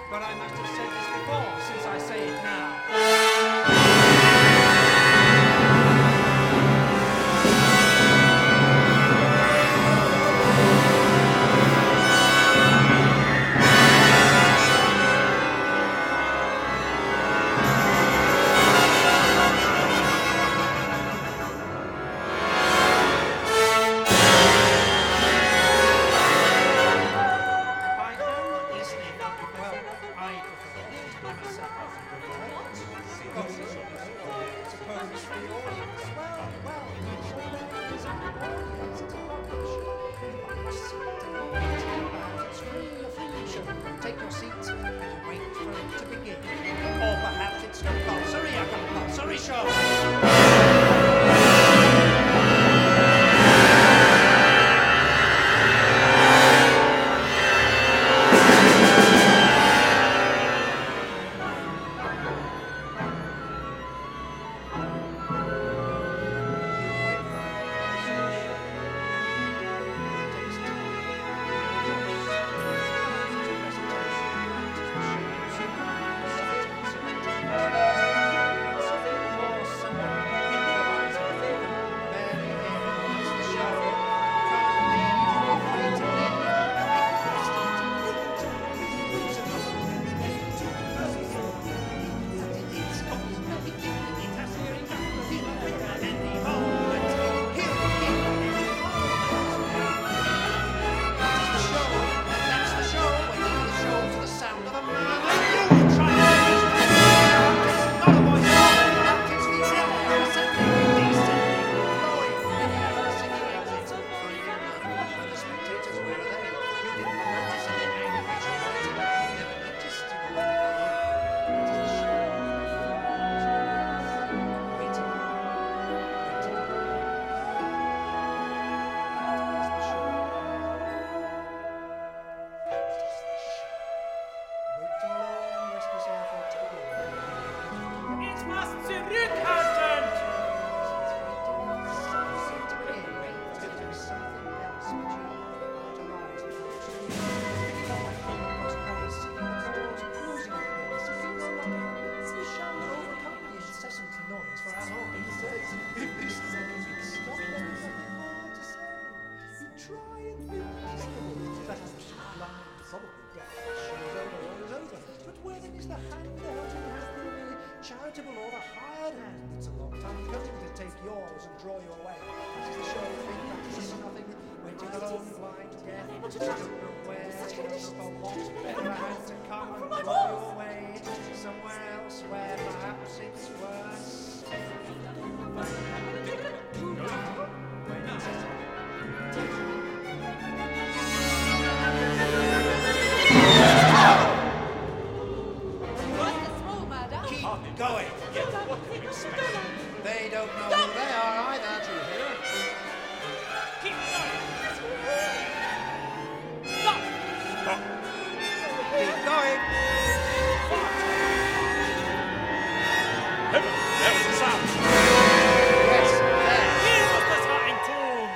But I must have said this before, since I say it now. Take your seats and wait for it to begin. Or perhaps it's compulsory, a compulsory show. Charitable or the hired hand. It's a long time coming to take yours and draw you away. This is the show of being practices for nothing, waiting alone, blind, deaf, where for what better hand to come and draw you away somewhere else where perhaps it's worse. Going. What can you expect? They don't know who they are either, do you hear? Keep going. Stop. Stop. Keep going. What? Heaven, there was a sound. Yes, there. Here was the starting tune.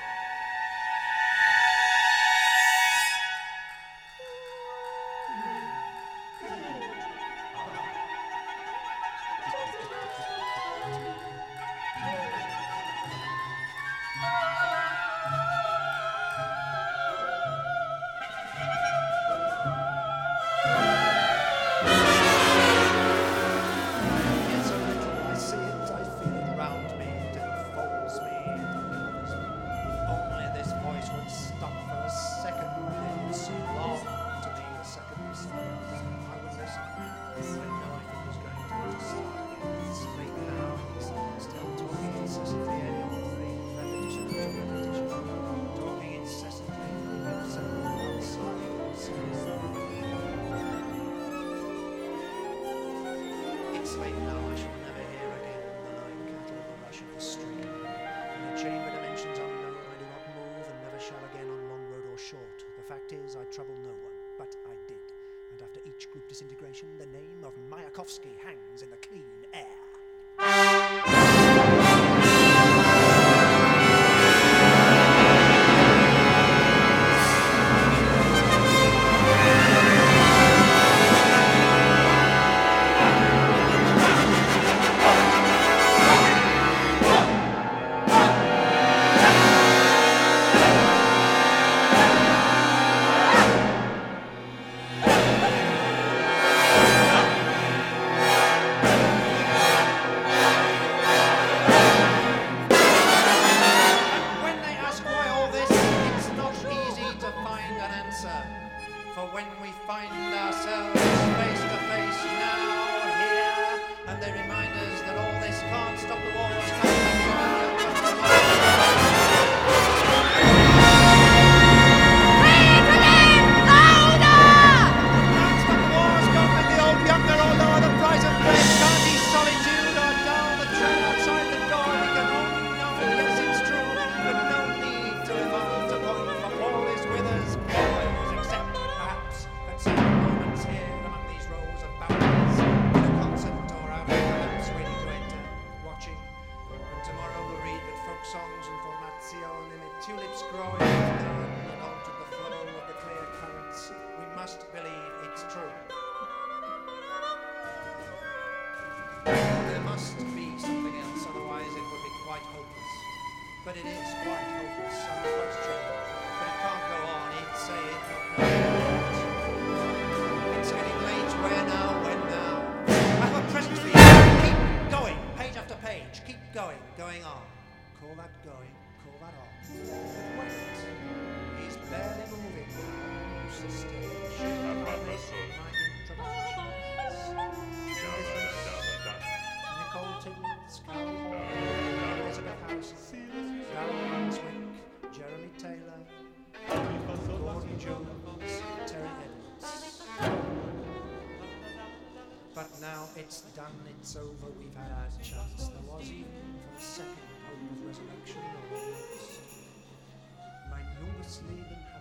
I trouble no one, but I did. And after each group disintegration, the name of Mayakovsky hangs in the clean air. quite hopeless. But it is quite hopeless. I'm quite sure. But it can't go on. He'd say it, not now. It's getting late. Where now? When now? I've got presents for you. Keep going. Page after page. Keep going. Going on. Call that going. Call that on. Wait. He's barely moving. Use the stage. My introductions. Nicole Timmins, Carol Hall, Elizabeth Harrison, Darren Brunswick, Jeremy Taylor, Gordon Jones, Terry Edwards. But now it's done, it's over, we've had our chance. There was even for a second hope of resurrection. Mein junges Leben